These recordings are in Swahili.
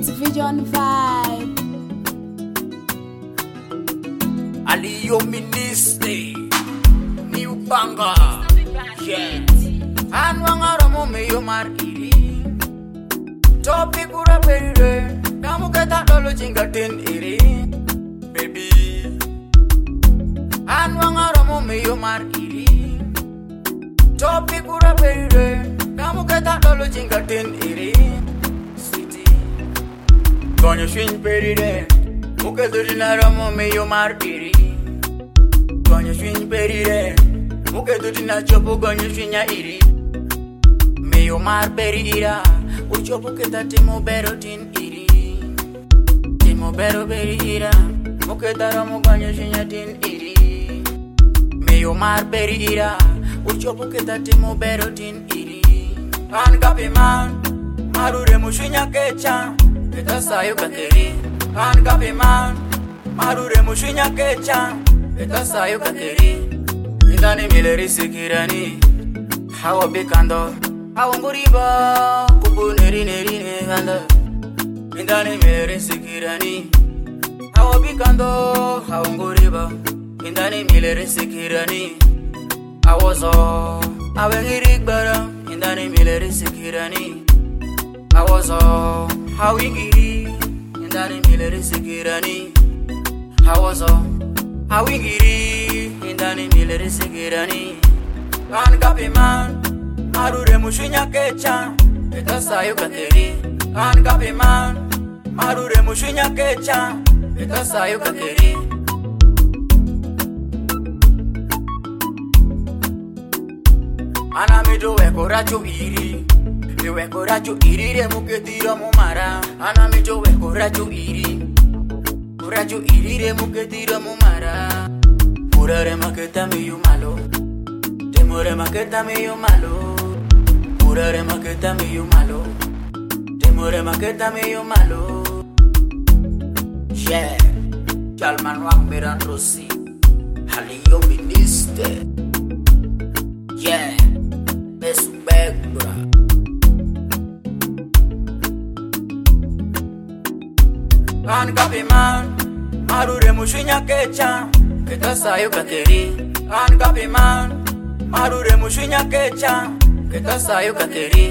It's Vision Vibe. Aliyo Ministry New Banga. Yeah. Anwangara mo meyo mar iri. Topic ura perire. Kamu kata dolo chingatin iri. Baby. Anwangara mo meyo mar iri. Topic ura perire. Kamu kata dolo chingatin iri. Sweetie. Konyo swing perire. Muke tutinara mo meyo mar iri. Konyo swing perire. Muke tutina chopo konyo swinya iri. Meyo mar perira. Uchopo keta timo bero tin iri. Timo bero perira. Muke tara mo konyo swinya tin iri. Meyo mar perira. Uchopo keta timo bero tin iri. An kapi man. Marure mushinya kecha. Keta sayo kakeri. An kapi man. Marure mushinya kecha. Keta sayo kakeri. Indani mileri sikirani. Hawa bikando. Hawa nguriba. Kupu neri neri neganda. Indani mileri sikirani. Hawa bikando. Hawa nguriba. Indani mileri sikirani. Awozo. Awe ngirik bara. Indani mileri sikirani. Awozo. Hawi ngiri. Indani mileri sikirani. Awozo. Hawi ngiri. Indani mileri sikirani. An kapi man. Marure mushinya kecha. Keta sayo kakeri. An kapi man. Marure mushinya kecha. Keta sayo kakeri. Ana mido weko racho iri. Mi weko racho iri re muketira mumara. Ana mido weko racho iri. Racho iri re muketira mumara. Purare maketa meyo malo. Temore maketa meyo malo. Purare maketa meyo malo. Temore maketa meyo malo. Yeah. Chalman wang meran rosi. Aliyo Ministry. Yeah. Besu bag bra. An kapi man. Marure mushinya kecha. Keta sayo kakeri. An kapi man. Marure mushinya kecha. Keta sayo kakeri.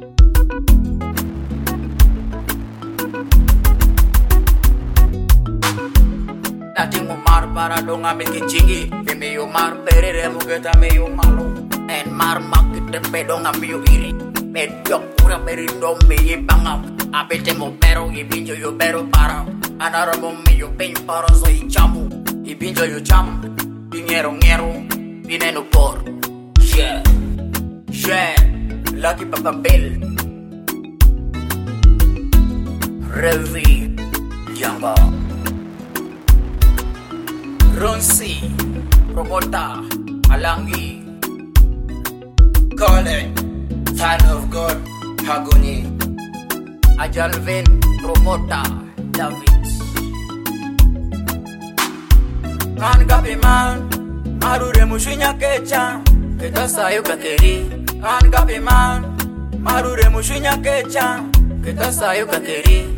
Dati ngumar para donga milki chingi. Meyo mar perere muketa meyo malo. En mar makite pedonga meyo iri. Medio kura perindo meye bangam. Abete mo pero ibinjo yo pero para. Anara mo meyo pen para so ichamu. Ibinjo yo cham. Dinero ngero. Bineno por. Yeah. Yeah. Lucky Papa Bill. Revi. Yanga. Ronsi. Promota. Alangi. Colin. Fan of God. Hagoni. Ajalvin. Promota. David. An kapi man. Marure mushinya kecha. Keta sayo kakeri. An kapi man. Marure mushinya kecha. Keta sayo kakeri.